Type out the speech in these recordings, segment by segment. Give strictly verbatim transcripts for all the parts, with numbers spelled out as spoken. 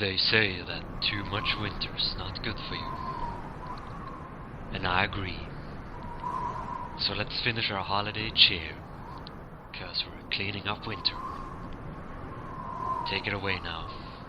They say that too much winter's not good for you. And I agree. So let's finish our holiday cheer, cause we're cleaning up winter. Take it away now.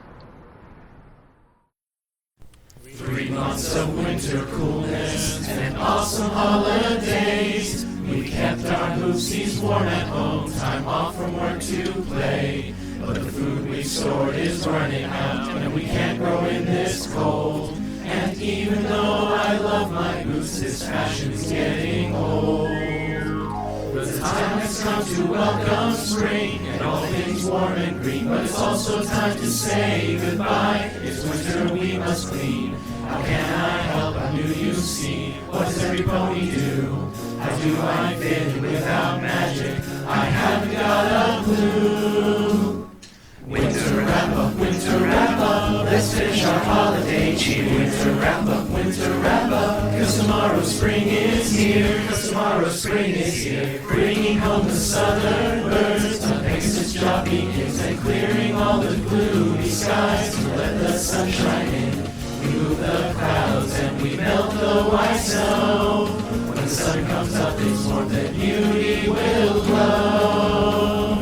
Three months of winter coolness and awesome holidays. We kept our hoopsies warm at home, time off from work to play. But the food we stored is running out, and we can't grow in this cold. And even though I love my boots, this fashion's getting old. The time has come to welcome spring, and all things warm and green. But it's also time to say goodbye. It's winter, we must clean. How can I help? I knew you've seen. What does every pony do? How do I fit in without magic? I haven't got a clue. Winter wrap up, winter wrap up. Let's finish our holiday cheer. Winter wrap up, winter wrap up. Cause tomorrow spring is here. Cause tomorrow spring is here. Bringing home the southern birds. A Pegasus job begins and clearing all the gloomy skies to let the sun shine in. We move the clouds and we melt the white snow. When the sun comes up, it's warmth and beauty will glow.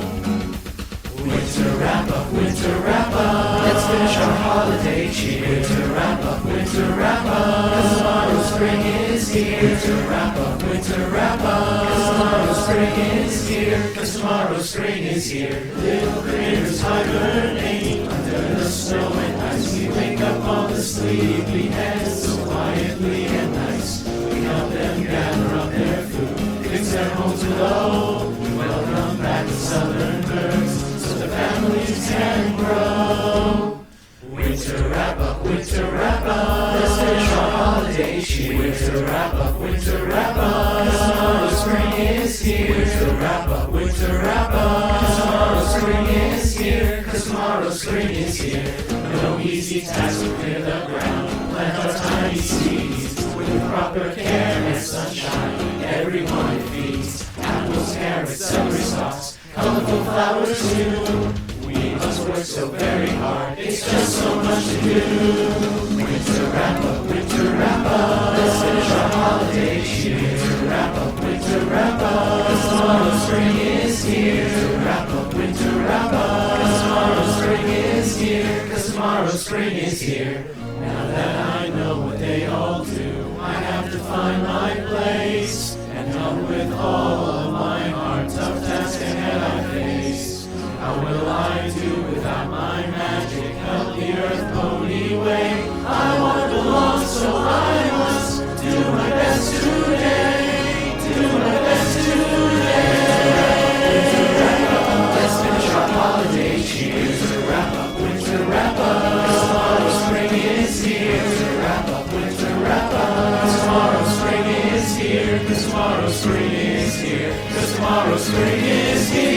Winter wrap up, winter wrap up. Let's finish our holiday cheer. Winter wrap up, winter wrap up. Cause tomorrow spring is here. Winter wrap up, winter wrap up. Cause tomorrow spring is here. Cause tomorrow spring is here. Little critters hibernating under the snow and ice. We wake up all the sleepy heads so quietly and nice. We help them gather up their food, fix their homes below. We welcome back the southern birds, the families can grow. Winter wrap up, winter wrap up. Let's finish our holiday cheer. Winter wrap up, winter wrap up. Cause tomorrow spring is here. Winter wrap up, winter wrap up. Cause tomorrow spring is here. Cause tomorrow spring is here. No easy task to clear the ground. Plant our tiny seeds with proper care and sunshine. Everyone it feeds. Apples, carrots, celery stalks, colorful flowers too. We must work so very hard, it's just so much to do. Winter wrap up, winter wrap up. Let's finish our holiday cheer. Winter wrap up, winter wrap up. Cause tomorrow spring is here. Winter wrap up, winter wrap up. Cause tomorrow spring is here. Cause tomorrow spring is here. Now that I know what they all do, I have to find my place and help with all of my heart. Tough task ahead I face. How will I do without my magic? Help the earth pony way. I want to belong, so I must do my best today. Do my best today. Winter wrap up, let's finish our holiday cheer. Winter wrap up, winter wrap up. Cause tomorrow spring is here. Winter wrap up, winter wrap up. Cause tomorrow spring is here. Cause tomorrow spring is here. Cause tomorrow spring is here.